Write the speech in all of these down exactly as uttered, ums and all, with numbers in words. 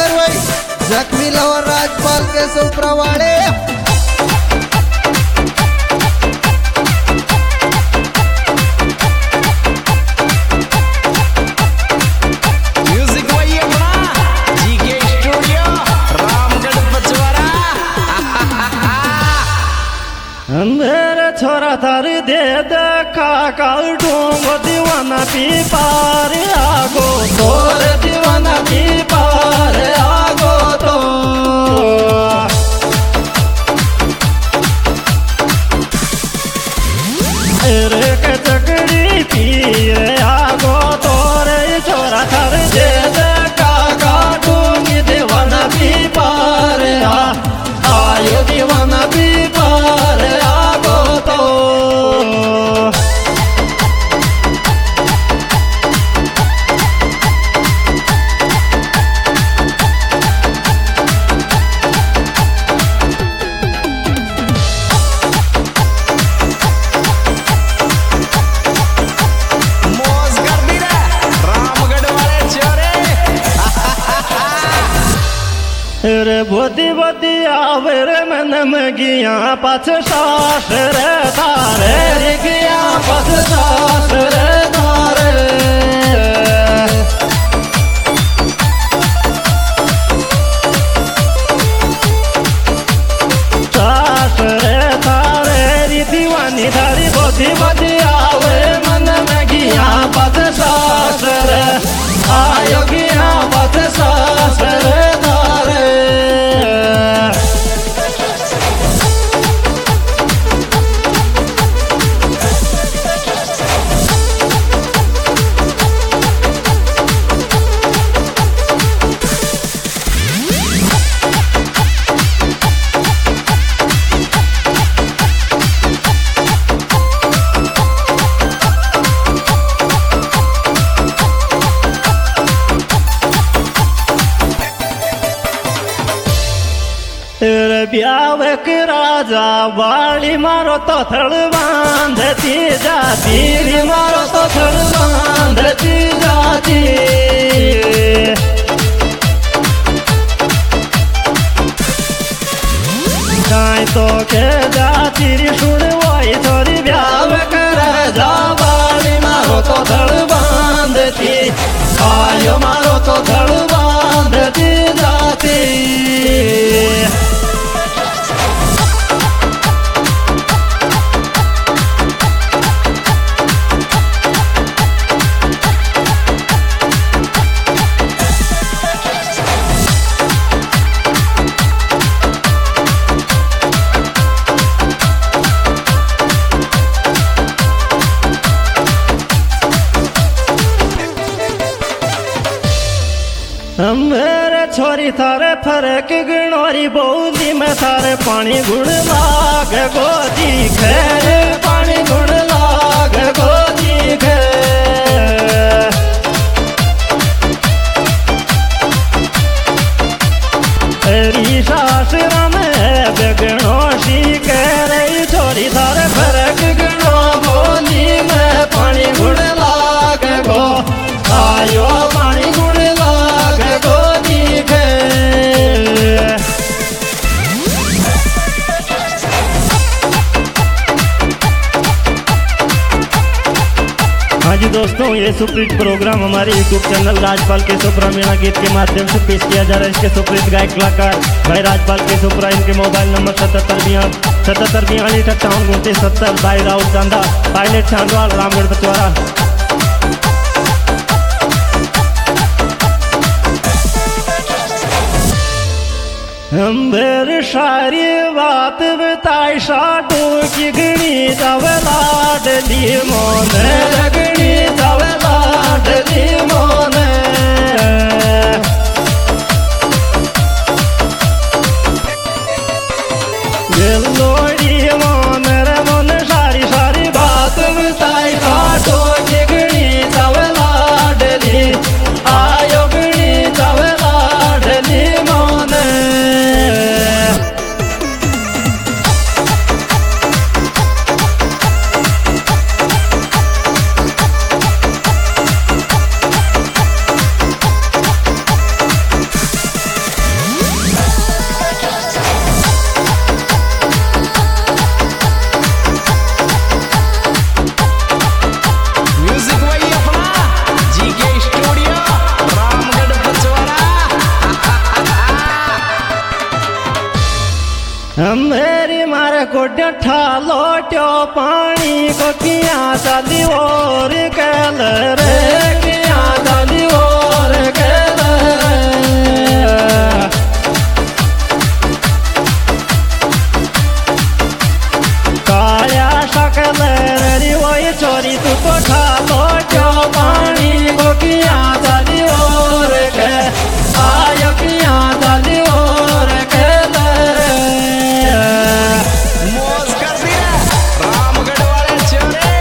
करवाई जख्मी लवर राजपाल के सुप्रवाड़े मेरे छोरा थार दे देखा काल डूंगो दीवाना पी पार आगो तोर दीवाना पी पार आगो तो अरे के चकड़ी पीर आगो तोरे छोरा थार दे देखा काल डूंगी दीवाना पी पार आयो दीवाना पी पार आगो तो रे बोधी बोधी आवे रे मन में गिया पाछ सास रे तारे रे गिया पाछ सास रे तारे सास रे तारे री दीवानी धारी बोधी बोधी आवे मन में गिया पाछ सास रे आयो गिया पाछ सास रे ब्यावक राजा वाली मारो तो थड़ बांधती जाती मारो तो थड़ बांधती जाती गाय तो के जाती सुन वही थोड़ी ब्यावक राजा वाली मारो तो थड़ बांधती आयो मारो तो थड़ बांधती जाती मेरे छोरी थारे फरक गणोरी बोली में थारे पानी गुण लाग गोदी खेरे पानी गुण लाग गोदी खेरी सासरा में बेगणोशी कह रही छोरी थारे फरक गणो बोली में पानी गुण लाग गो आयो पानी गुण हाँ जी दोस्तों, ये सुप्रीत प्रोग्राम हमारे यूट्यूब चैनल राजपाल केशोपुरा मीणा गीत के माध्यम से पेश किया जा रहा है। इसके सुप्रीत गायक कलाकार भाई राजपाल केशोपुरा, इनके मोबाइल नंबर सतहत्तर बियान सतहत्तर बयालीस अट्ठावन उनतीस सत्तर भाई राहुल चांदा पायलट छांदवाल रामगढ़ बचवारा। अंबर सारी बात बताई साडू की गणी जावे लाडली मोन गणी जावे लाडली मोन लोड़ी मोन रे मोन सारी सारी बात बताई साडू की गणी जावे लाडली आयो गणी जावे लाडली मोन। डठा लोट्यो पानी को किया चाली और कल रे किया चाली और कल काया शकल रे वो चोरी तू तो खा लोट्यो पानी को किया चाली और के आयो किया चाली और कल रे मौज कर दिया रामगढ़ वाले चोरे।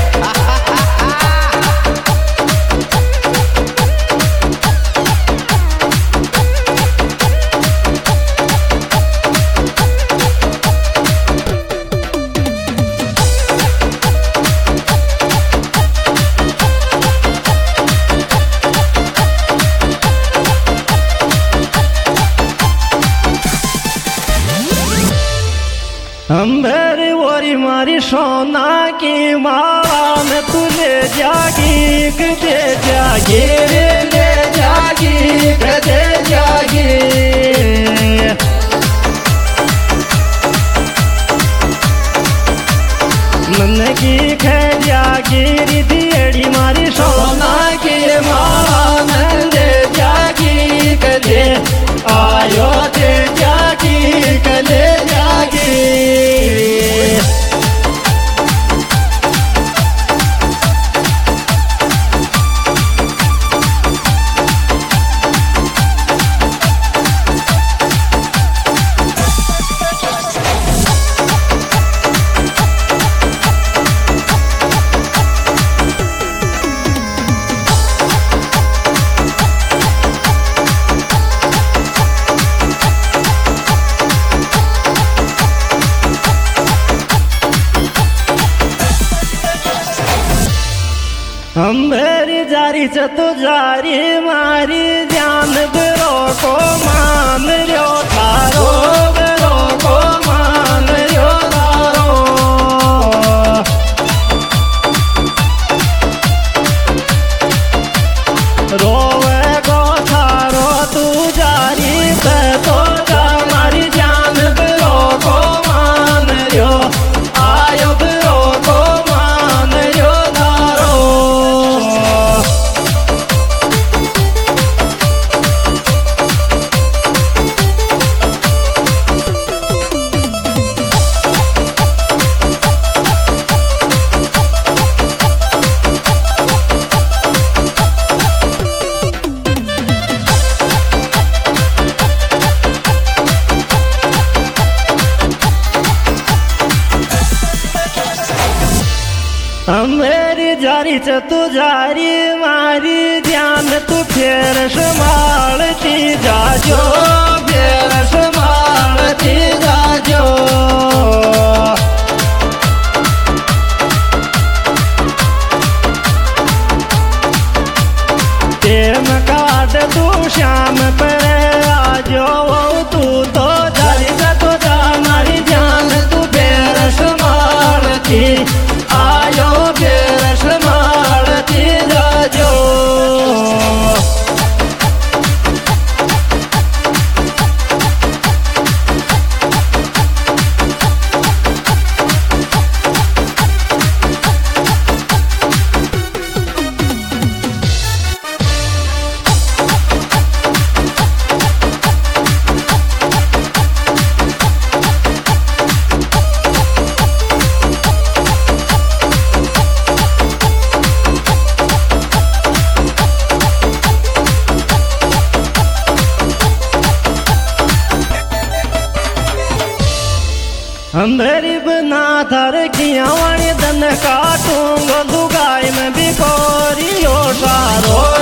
अंबेरी वोरी मारी सोना की माला में तुझे जागी कदे जागी रे ले जागी कदे जागी मन की खे जागी रिदियड़ी मारी सोना की माला में दे जागी कदे आयो दे जागी कदे जागी अंबेरी जारी च तू जारी मारी ध्यान बिरो को मान रो थारो बिरो को मान रो थारो रोवे गो थारो तू जारी पे तो जा मारी ध्यान बिरो को मान रो आयो बिरो को मान रो थारो मेरी जारी च तू जारी मारी ध्यान तू फेर संभालती जाजो फेर संभालती जाजो टेम काट तू श्याम पर आजो तू तो जारी च तू जा मारी ध्यान तू फेर संभालती आयो फेर संभालती जाजो अंबेरी बना थर किया वाणी दन काटूंगो दुगाई में भी कोरियो सारो